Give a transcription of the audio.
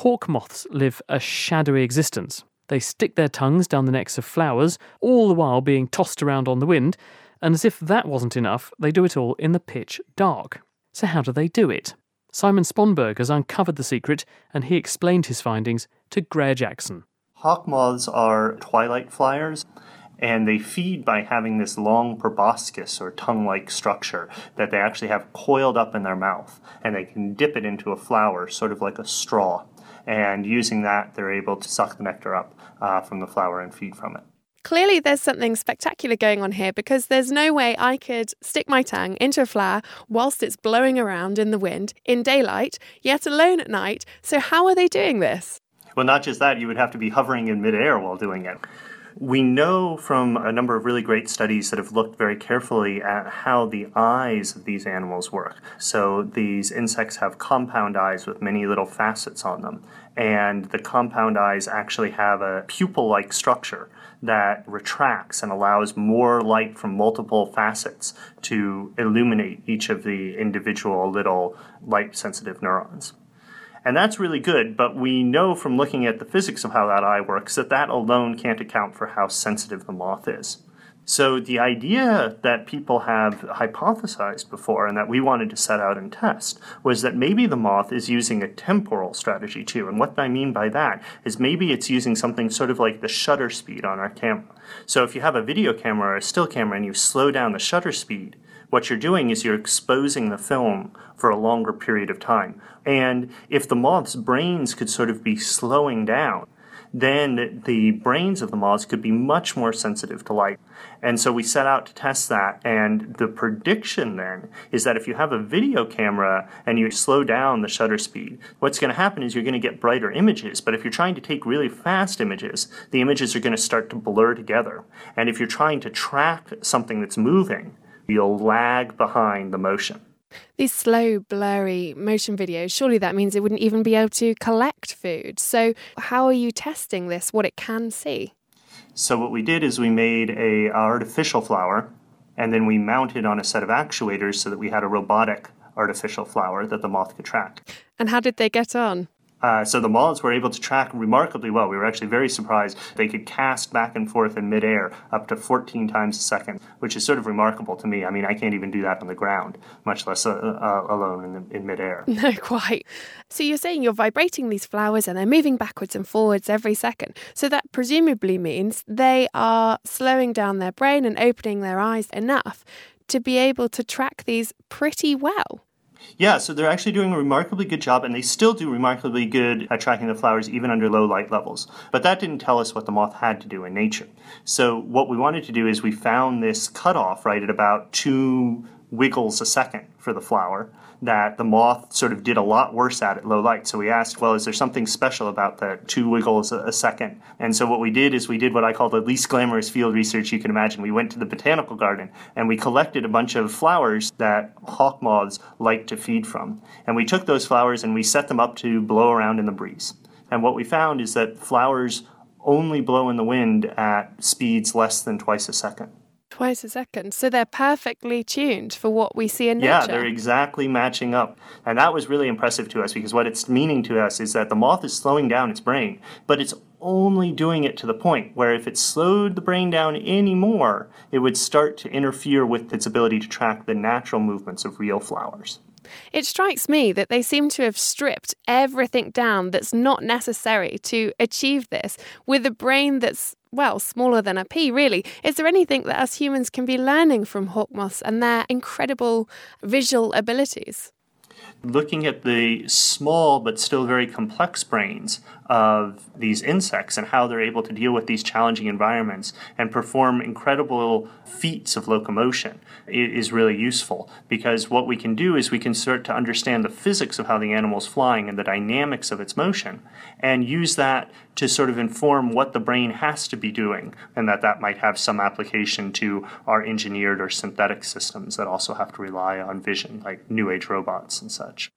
Hawk moths live a shadowy existence. They stick their tongues down the necks of flowers, all the while being tossed around on the wind, and as if that wasn't enough, they do it all in the pitch dark. So how do they do it? Simon Sponberg has uncovered the secret, and he explained his findings to Greer Jackson. Hawk moths are twilight flyers, and they feed by having this long proboscis or tongue-like structure that they actually have coiled up in their mouth, and they can dip it into a flower, sort of like a straw. And using that, they're able to suck the nectar up from the flower and feed from it. Clearly there's something spectacular going on here, because there's no way I could stick my tongue into a flower whilst it's blowing around in the wind in daylight, yet alone at night. So how are they doing this? Well, not just that, you would have to be hovering in midair while doing it. We know from a number of really great studies that have looked very carefully at how the eyes of these animals work. So these insects have compound eyes with many little facets on them. And the compound eyes actually have a pupil-like structure that retracts and allows more light from multiple facets to illuminate each of the individual little light-sensitive neurons. And that's really good, but we know from looking at the physics of how that eye works that that alone can't account for how sensitive the moth is. So the idea that people have hypothesized before and that we wanted to set out and test was that maybe the moth is using a temporal strategy too. And what I mean by that is maybe it's using something sort of like the shutter speed on our camera. So if you have a video camera or a still camera and you slow down the shutter speed, what you're doing is you're exposing the film for a longer period of time. And if the moth's brains could sort of be slowing down, then the brains of the moths could be much more sensitive to light. And so we set out to test that. And the prediction then is that if you have a video camera and you slow down the shutter speed, what's going to happen is you're going to get brighter images. But if you're trying to take really fast images, the images are going to start to blur together. And if you're trying to track something that's moving, you'll lag behind the motion. These slow, blurry motion videos, surely that means it wouldn't even be able to collect food. So how are you testing this, what it can see? So what we did is we made an artificial flower, and then we mounted on a set of actuators so that we had a robotic artificial flower that the moth could track. And how did they get on? So the moths were able to track remarkably well. We were actually very surprised. They could cast back and forth in midair up to 14 times a second, which is sort of remarkable to me. I mean, I can't even do that on the ground, much less alone in midair. No, quite. So you're saying you're vibrating these flowers and they're moving backwards and forwards every second. So that presumably means they are slowing down their brain and opening their eyes enough to be able to track these pretty well. Yeah, so they're actually doing a remarkably good job, and they still do remarkably good at tracking the flowers even under low light levels. But that didn't tell us what the moth had to do in nature. So what we wanted to do is we found this cutoff, right, at about 2 wiggles a second for the flower that the moth sort of did a lot worse at low light. So we asked, well, is there something special about the 2 wiggles a second? And so what we did is we did what I call the least glamorous field research you can imagine. We went to the botanical garden and we collected a bunch of flowers that hawk moths like to feed from. And we took those flowers and we set them up to blow around in the breeze. And what we found is that flowers only blow in the wind at speeds less than twice a second. Twice a second. So they're perfectly tuned for what we see in nature. Yeah, they're exactly matching up. And that was really impressive to us because what it's meaning to us is that the moth is slowing down its brain, but it's only doing it to the point where if it slowed the brain down any more, it would start to interfere with its ability to track the natural movements of real flowers. It strikes me that they seem to have stripped everything down that's not necessary to achieve this with a brain that's, well, smaller than a pea, really. Is there anything that us humans can be learning from hawk moths and their incredible visual abilities? Looking at the small but still very complex brains of these insects and how they're able to deal with these challenging environments and perform incredible feats of locomotion is really useful, because what we can do is we can start to understand the physics of how the animal's flying and the dynamics of its motion and use that to sort of inform what the brain has to be doing, and that might have some application to our engineered or synthetic systems that also have to rely on vision, like New Age robots and such.